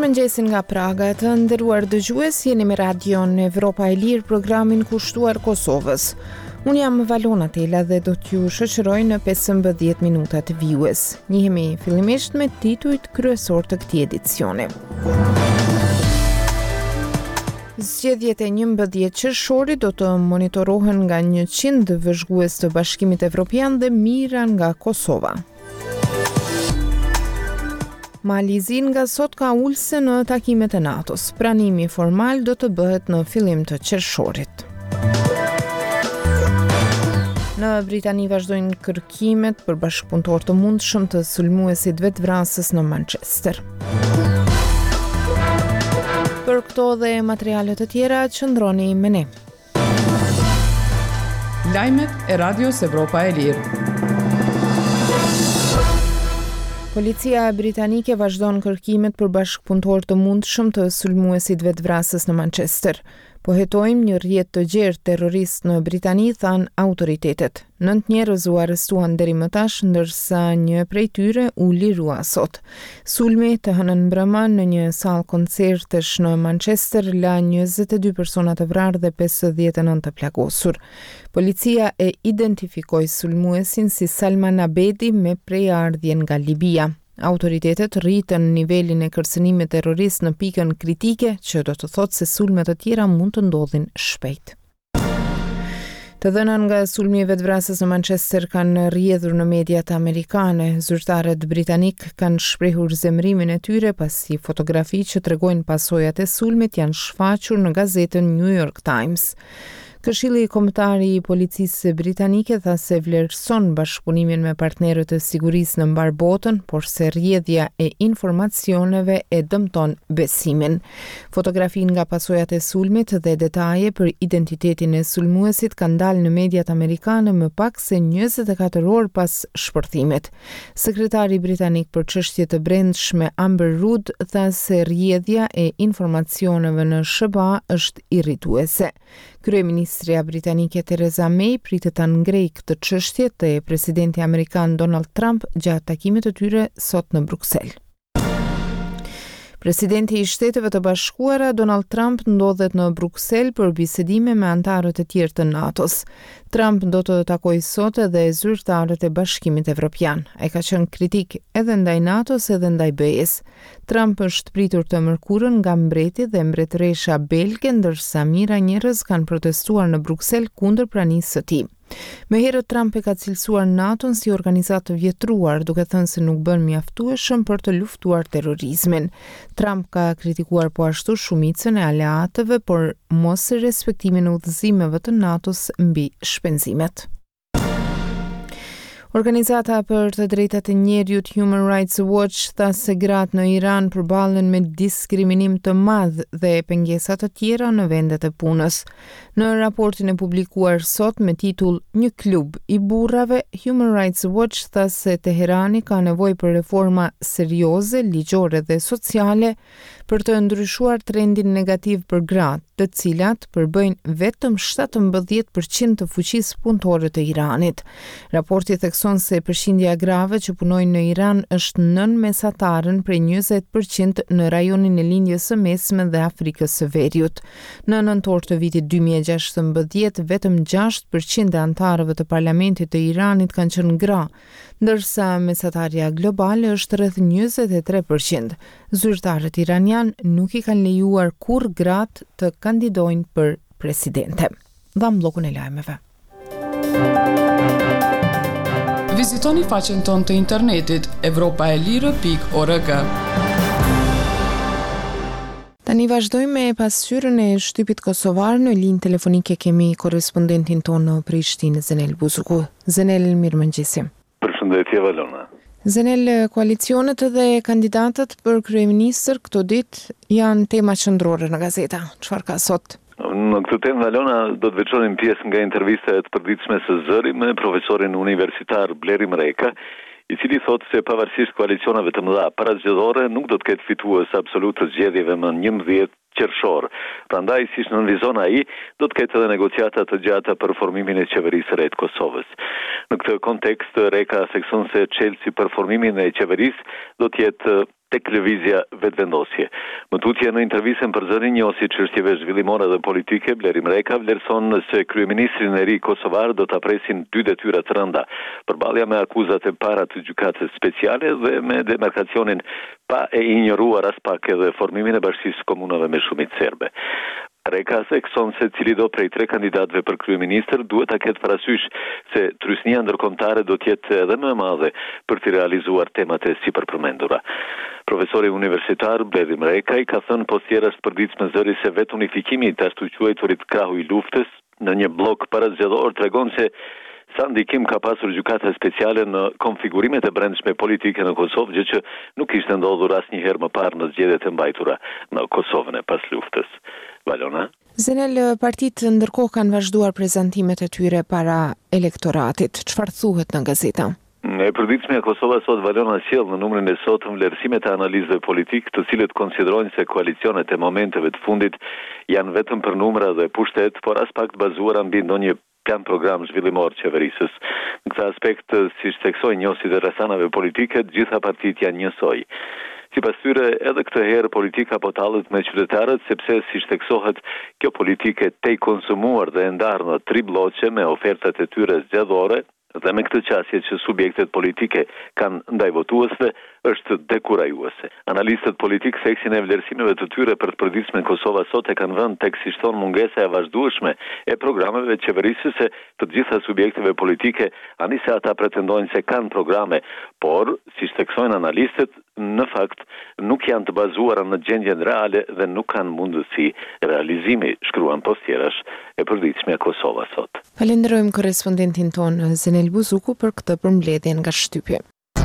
Mirëmëngjesin nga Praga, të nderuar dëgjues, jeni me radion Evropa e Lirë, programin kushtuar Kosovës. Unë jam Valona Tela dhe do t'ju shoqëroj në 15 minuta të vijues. Njihemi fillimisht me titujt kryesor të këtij edicioni. Zgjedhjet e 11 qershorit do të monitorohen nga 100 vëzhgues të Bashkimit Evropian dhe mira nga Kosova. Malizin nga sot ka ulse në takimet e NATO-s. Pranimi formal do të bëhet në fillim të qershorit. Në Britani vazhdojnë kërkimet për bashkëpunëtor të mundshëm të sulmuesit vetvrasës në Manchester. Për këto dhe materiale të tjera, qëndroni me ne. Lajmet e Radios Evropa e Lirë. Policia britanike vazhdon kërkimet për bashkëpunëtor të mundshëm të sulmuesit vetvrasës në Manchester. Po hetojmë një rrjet të gjerë terrorist në Britani, than autoritetet. 9 njerëz u arrestuan deri më tash, ndërsa një prej tyre u lirua sot. Sulmi të hënën mbrëma në një sallë koncertesh në Manchester la 22 persona të vrarë dhe 59 të plagosur. Policia e identifikoi sulmuesin si Salman Abedi me prejardhje nga Libia. Autoritetet rritën nivelin e kërcënimit terrorist në pikën kritike, që do të thotë se sulme të tjera mund të ndodhin shpejt. Të dhënat nga sulmi i vetvrasës në Manchester kanë rrjedhur në mediat amerikane. Zyrtarët britanik kanë shprehur zemrimin e tyre pasi fotografi që tregojnë pasojat e sulmit janë shfaqur në gazetën New York Times. Këshilli kombëtar i policisë britanike tha se vlerëson bashkëpunimin me partnerët e sigurisë në mbar botën, por se rrjedhja e informacioneve e dëmton besimin. Fotografinë nga pasojat e sulmit dhe detaje për identitetin e sulmuesit kanë dalë në mediat amerikane më pak se 24 orë pas shpërthimit. Sekretari britanik për çështje të brendshme Amber Rudd tha se rrjedhja e informacioneve në SBA është irrituese. Kryeministria britanike Theresa May pritet ta ngrejë këtë çështje te presidenti amerikan Donald Trump gjatë takimit të tyre sot në Bruksel. Presidenti i Shteteve të Bashkuara Donald Trump ndodhet në Bruksel për bisedime me anëtarët e tjerë të NATO-s. Trump do të takojë sot edhe zyrtarët e Bashkimit Evropian. Ai ka qenë kritik edhe ndaj NATO-s edhe ndaj BE-s. Trump është pritur të mërkurën nga mbreti dhe mbretëresha belge, ndërsa mijëra njerëz kanë protestuar në Bruksel kundër pranisë së tij. Më herët Trump e ka cilësuar NATO-n si organizatë të vjetruar, duke thënë se nuk bën mjaftueshëm për të luftuar terrorizmin. Trump ka kritikuar po ashtu shumicën e aleatëve, por mos respektimin e udhëzimeve të NATO-s mbi shpenzimet. Organizata për të drejtat e njerëzit Human Rights Watch tha se gratë në Iran përballen me diskriminim të madh dhe pengesa të tjera në vendet e punës. Në raportin e publikuar sot me titull Një klub i burrave, Human Rights Watch tha se Teherani ka nevojë për reforma serioze, ligjore dhe sociale për të ndryshuar trendin negativ për gratë, të cilat përbëjnë vetëm 17% të fuqisë punëtore të Iranit. Raporti thekson se përqindja grave që punojnë në Iran është nën mesataren prej 20% në rajonin e lindjes së mesme dhe Afrikës së Veriut. Në nëntor të vitit 2016, vetëm 6% e anëtarëve të parlamentit të Iranit kanë qenë gra, ndërsa mesatarja globale është rreth 23%. Zyrtarët iranian nuk i kanë lejuar kurrë gratë të kandidojnë për presidente. Dham bllokun e lajmeve. Vizitoni faqen tonë të internetit europaelire.org. Tani vazhdojmë me pasqyrën e shtypit kosovar. Në linjë telefonike kemi korrespondentin tonë në Prishtinë, Zenel Buzuku. Zenel, mirëmëngjesi. Përshëndetje Valona. Zenel, koalicionet dhe kandidatët për kryeministër këto ditë janë tema qendrore në gazeta. Çfarë ka sot? Në këtë temë, Valona, do të veçonim pjesë nga intervista e të përditshme së Zëri me profesorin universitar Bleri Mreka, i cili thotë se pavarësisht koalicioneve të mëdha parazgjedhore nuk do të ketë fitues absolut të zgjedhjeve më 11 qershor. Prandaj, siç nënvizon ai, do të ketë edhe negociata të gjata për formimin e qeverisë së re të Kosovës. Në këtë kontekst, Reka thekson se çelësi për formimin e qeverisë do të jetë tek lëvizja vetëvendosje. Më tutje në intervistën për zërin njohësi çështjeve zhvillimore dhe politike, Blerim Reka vlerëson se kryeministrin e ri kosovar do ta presin 2 detyra të rënda, përballja me akuzat e para të gjykatës speciale dhe me demarkacionin pa e injoruar as pak edhe formimin e bashkisë komunave me shumicë serbe. Reka thekson se cili do prej 3 kandidatëve për kryeministër duhet ta ketë parasysh se trysnia ndërkombëtare do të jetë edhe më e madhe për të realizuar temat e sipërpërmendura. Profesori universitar Blerim Reka i ka thënë postjera së përditshme zëri se vetë unifikimi i të ashtu quajturit krahu i luftës në një blok parazgjedhor tregon se sa ndikim ka pasur gjykata speciale në konfigurimet e brendshme politike në Kosovë, gjë që nuk ishte ndodhur asnjëherë më parë në zgjedhjet e mbajtura në Kosovën e pas luftës. Valona? Zenel, partitë ndërkohë kanë vazhduar prezantimet e tyre para elektoratit. Çfarë thuhet në gazeta? E përditshme e Kosova sot Valona sjell në numrin e sotëm vlerësimet e analizëve politik, të cilët konsiderojnë se koalicionet e momenteve të fundit janë vetëm për numra dhe pushtet, por as pak të bazuara mbi ndonjë plan program zhvillimor qeverisës. Në këtë aspekt, siç theksoi njohësit e rrethanave politike, të gjitha partitë janë njësoj. Sipas tyre, edhe këtë herë politika po tallet me qytetarët, sepse siç theksohet, kjo politike tej konsumuar dhe e ndarë në 3 bloqe me ofertat e tyre zgjedhore dhe me këtë qasje që subjektet politike kanë ndaj votuesve, është dekurajuese. Analistët politik theksin e vlerësimeve të tyre për të përditshme Kosova sot e kanë vënë tek si thon mungesa e vazhdueshme e programeve qeverisëse se të gjitha subjekteve politike, ani se ata pretendojnë se kanë programe, por, siç theksojnë analistët, në fakt nuk janë të bazuara në gjendjen reale dhe nuk kanë mundësi realizimi, shkruan postjerash e përditshme e Kosova sot. Falenderojmë korrespondentin ton Zenel Buzuku për këtë përmbledhje nga shtypje.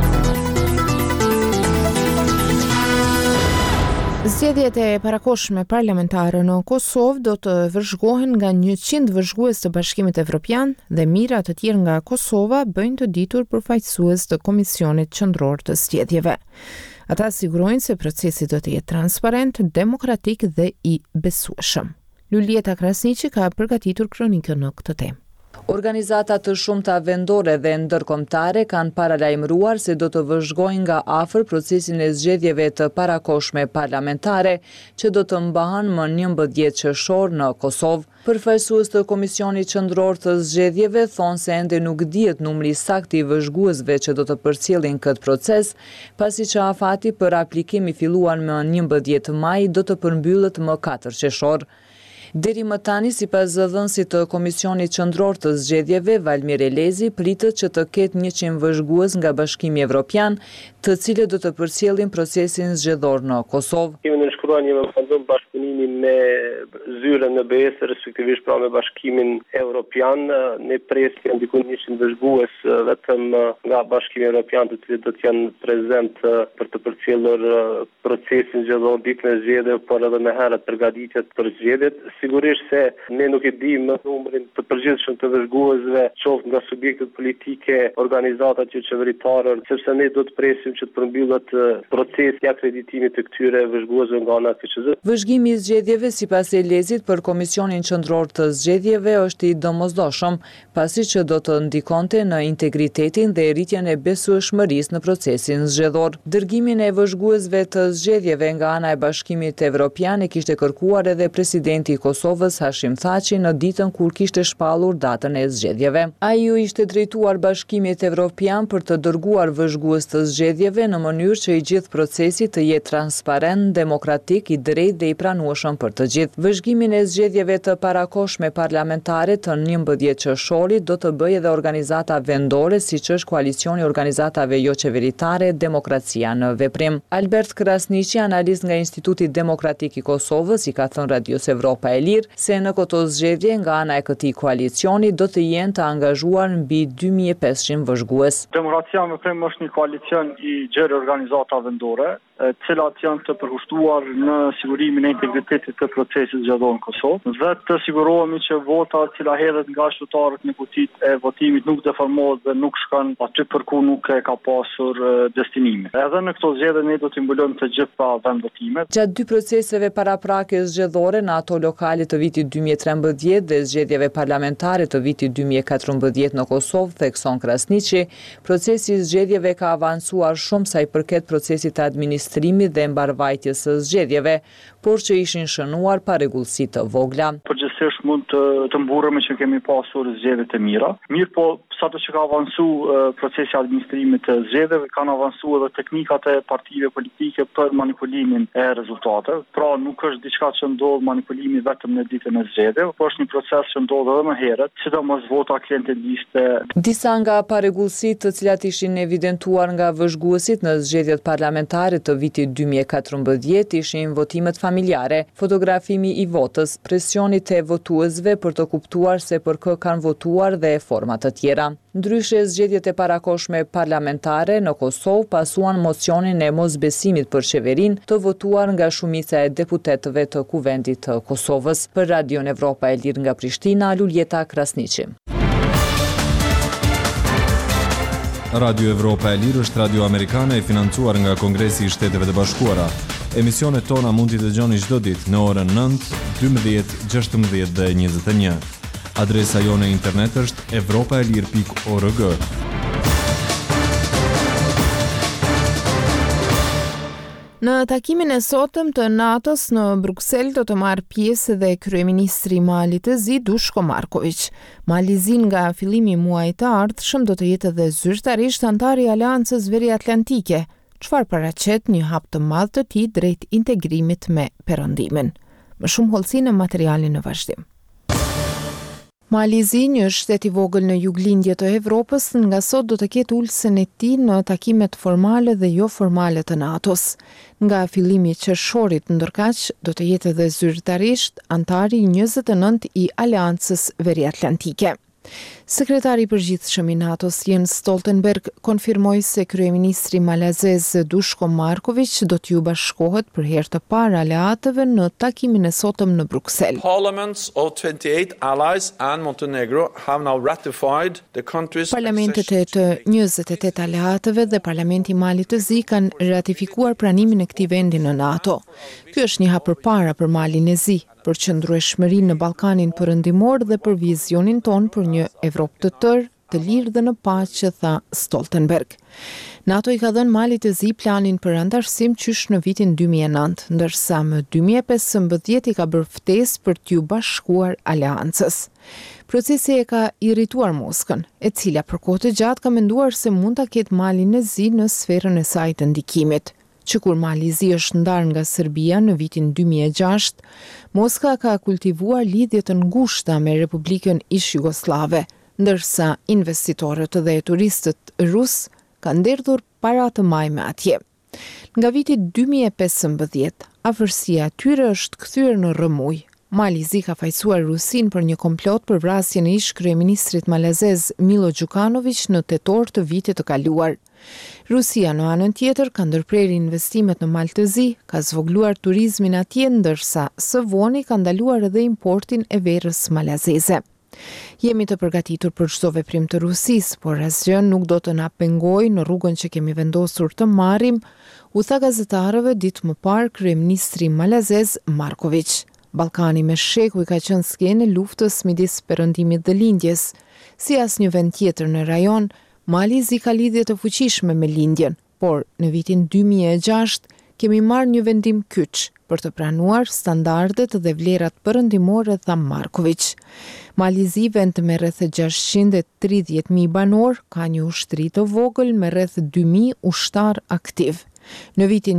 Zgjedhjet e parakohshme parlamentare në Kosovë do të vëzhgohen nga 100 vëzhgues të Bashkimit Evropian dhe mijëra të tjerë nga Kosova bëjnë të ditur përfaqësues të Komisionit Qendror të Zgjedhjeve. Ata sigurojnë se procesi do të jetë transparent, demokratik dhe i besueshëm. Lulieta Krasniqi ka përgatitur kronikën në këtë temë. Organizata të shumta vendore dhe ndërkombëtare kanë paralajmëruar se do të vëzhgojnë nga afër procesin e zgjedhjeve të parakohshme parlamentare që do të mbahen më 11 qershor në Kosovë. Përfaqësues të Komisionit Qendror të Zgjedhjeve thonë se ende nuk dihet numri sakt i vëzhguesve që do të përcjellin këtë proces, pasi që afati për aplikim i filluar më 11 maj do të përmbyllet më 4 qershor. Deri më tani, sipas zëdhënësit të Komisionit Qendror të Zgjedhjeve, Valmir Elezi, pritet që të ketë 100 vëzhgues nga Bashkimi Evropian, të cilët do të përcjellin procesin zgjedhor në Kosovë. Kemi nënshkruar një memorandum bashkëpunimi me zyrën në BE-s, respektivisht pra me Bashkimin Evropian. Ne presim diku 100 vëzhgues vetëm nga Bashkimi Evropian, të cilët do të jenë prezent për të përcjellur procesin zgjedhor ditën e zgjedhjeve, por edhe më herët përgatitjet për zgjedhjet. Sigurisht se ne nuk e dimë numrin të përgjithshëm të vëzhguesve, qoftë nga subjektet politike, organizatat qeveritare, sepse ne do të presim që të përmbyllet procesi i akreditimit të këtyre vëzhguesve nga ana e KQZ. Vëzhgimi i zgjedhjeve sipas Elezit për Komisionin Qendror të Zgjedhjeve është i domosdoshëm, pasi që do të ndikonte në integritetin dhe rritjen e besueshmërisë në procesin zgjedhor. Dërgimin e vëzhguesve të zgjedhjeve nga ana e Bashkimit Evropian e kishte kërkuar edhe presidenti i Kosovës Hashim Thaçi në ditën kur kishte shpallur datën e zgjedhjeve. Ai u ishte drejtuar Bashkimit Evropian për të dërguar vëzhgues të zgjedhjeve në mënyrë që i gjithë procesi të jetë transparent, demokratik, i drejtë dhe i pranueshëm për të gjithë. Vëzhgimin e zgjedhjeve të parakohshme parlamentare të 11 qershorit do të bëjë edhe organizata vendore, siç është Koalicioni i Organizatave Jo Qeveritare Demokracia në Veprim. Albert Krasniqi, analist nga Instituti Demokratik i Kosovës, i ka thënë Radios Evropa e Lirë se në këto zgjedhje nga ana e këtij koalicioni do të jenë të angazhuar mbi 2500 vëzhgues. Demokracia në Veprim është një koalicion i gjerë organizata vendore, cilat janë të përkushtuar në sigurimin e integritetit të procesit zgjedhor në Kosovë dhe të sigurohemi që vota e cila hedhet nga qytetarët në kutitë e votimit nuk deformohet dhe nuk shkon aty për ku nuk e ka pasur destinimin. Edhe në këto zgjedhje ne do të mbulojmë të gjitha vendvotimet. Gjatë dy proceseve paraprakjes zgjedhore në ato lokale të vitit 2013 dhe zgjedhjeve parlamentare të vitit 2014 në Kosovë, thekson Krasniqi, procesi i zgjedhjeve ka avancuar shumë sa i përket procesit të administrimit dhe mbarvajtjes së zgjedhjeve, por që ishin shënuar pa rregullsi të vogla. Përgjithsisht mund të mburremi që kemi pasur zgjedhje të mira. Mirë po, sado që ka avancu procesi administrimit të zgjedhjeve, kanë avancu edhe teknikat e partive politike për manipulimin e rezultateve. Pra nuk është diçka që ndodh manipulimi vetëm në ditën e zgjedhjeve, por është një proces që ndodh edhe më herët, sidomos vota klienteliste. Disa nga paregullësitë të cilat ishin evidentuar nga vëzhguesit në zgjedhjet parlamentare të vitit 2014 ishin votimet familjare, fotografimi i votës, presioni te votuesve për të kuptuar se për kë kanë votuar dhe forma të tjera. Ndryshe, zgjedhjet e parakoshme parlamentare në Kosovë pasuan mocionin e mosbesimit për qeverinë të votuar nga shumica e deputetëve të Kuvendit të Kosovës. Për Radion Evropa e Lirë nga Prishtina, Luljeta Krasniqi. Radio Evropa e Lirë është radio amerikane e financuar nga Kongresi i Shteteve të Bashkuara. Emisionet tona mund t'i dëgjoni çdo ditë në orën 9, 12, 16 dhe 21. Adresa jone internet është evropaelir.org. Në takimin e sotëm të NATO-s në Bruksel do të marrë pjesë dhe kryeministri i Malit të Zi Dushko Marković. Malizi nga fillimi i muajit të ardhshëm do të jetë edhe zyrtarisht antar i Aleancës Veriatlantike, çfarë paraqet një hap të madh të tij drejt integrimit me Perëndimin. Më shumë hollësi në materialin në vazhdim. Malizi, një shtet i vogël në juglindje të Evropës, nga sot do të ketë ulësën e tij në takimet formale dhe jo formale të NATO-s. Nga fillimi i qershorit, ndërkaq do të jetë edhe zyrtarisht antari 29 i Aleancës Veriatlantike. Sekretari i përgjithshëm i NATO-s Jens Stoltenberg konfirmoi se kryeministri malazez Dushko Marković do t'ju bashkohet për herë të parë aleatëve në takimin e sotëm në Bruksel. Parliaments of 28 allies and Montenegro have now ratified the country's Parlamentet e të 28 aleatëve dhe Parlamenti i Malit të Zi kanë ratifikuar pranimin e këtij vendi në NATO. Ky është një hap përpara për Malin e Zi, për qëndrueshmërinë në Ballkanin Perëndimor dhe për vizionin ton për një Evropë të tërë, të lirë dhe në paqe, tha Stoltenberg. NATO i ka dhënë Malit të Zi planin për antarësim qysh në vitin 2009, ndërsa më 2015 i ka bërë ftesë për t'ju bashkuar aleancës. Procesi e ka irrituar Moskën, e cila për kohë të gjatë ka menduar se mund ta ketë Malin e Zi në sferën e saj të ndikimit. Që kur Mali i Zi është ndarë nga Serbia në vitin 2006, Moska ka kultivuar lidhje të ngushta me Republikën Ish Jugoslave, ndërsa investitorët dhe turistët rus kanë derdhur para të majme atje. Nga viti 2015, afërsia e tyre është kthyer në rrëmuj. Mali i Zi ka fajsuar Rusin për një komplot për vrasjen e ish kryeministrit malazez Milo Đukanović në tetor të vitit të kaluar. Rusia në anën tjetër ka ndërprerë investimet në Malë të Zi, ka zvogluar turizmin atje, ndërsa së voni ka ndaluar edhe importin e verës malazeze. Jemi të përgatitur për çdo veprim të Rusisë, por asgjë nuk do të na pengojë në rrugën që kemi vendosur të marrim, u tha gazetarëve ditë më parë kryeministri malazez Marković. Ballkani me shekuj ka qenë skenë e luftës midis Perëndimit dhe Lindjes. Si asnjë vend tjetër në rajon, Mali i Zi ka lidhje të fuqishme me Lindjen, por në vitin 2006 kemi marrë një vendim kyç për të pranuar standardet dhe vlerat perëndimore, tha Marković. Mali i Zi, vend me rreth 630.000 banor, ka një ushtri të vogël me rreth 2.000 ushtar aktiv. Në vitin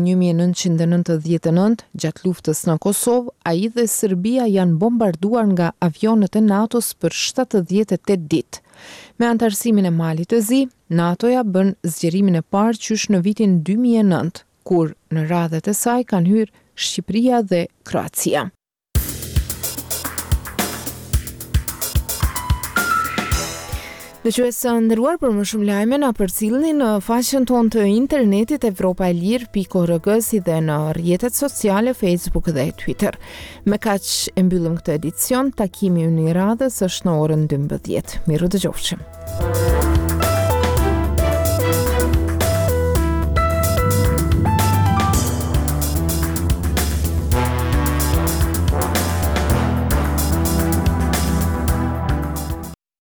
1999, gjatë luftës në Kosovë, ai dhe Serbia janë bombarduar nga avionet e NATO-s për 78 ditë. Me antarësimin e Malit të Zi, NATO-ja bën zgjerimin e parë qysh në vitin 2009, kur në radhët e saj kanë hyrë Shqipëria dhe Kroacia. Dëgjuesë nderuar, për më shumë lajme na përcillni në faqen tonë të internetit evropaelir.org si dhe në rrjetet sociale Facebook dhe Twitter. Me kaq e mbyllim këtë edicion, takimi ynë i radhës është në orën 12. Miru dëgjofshim.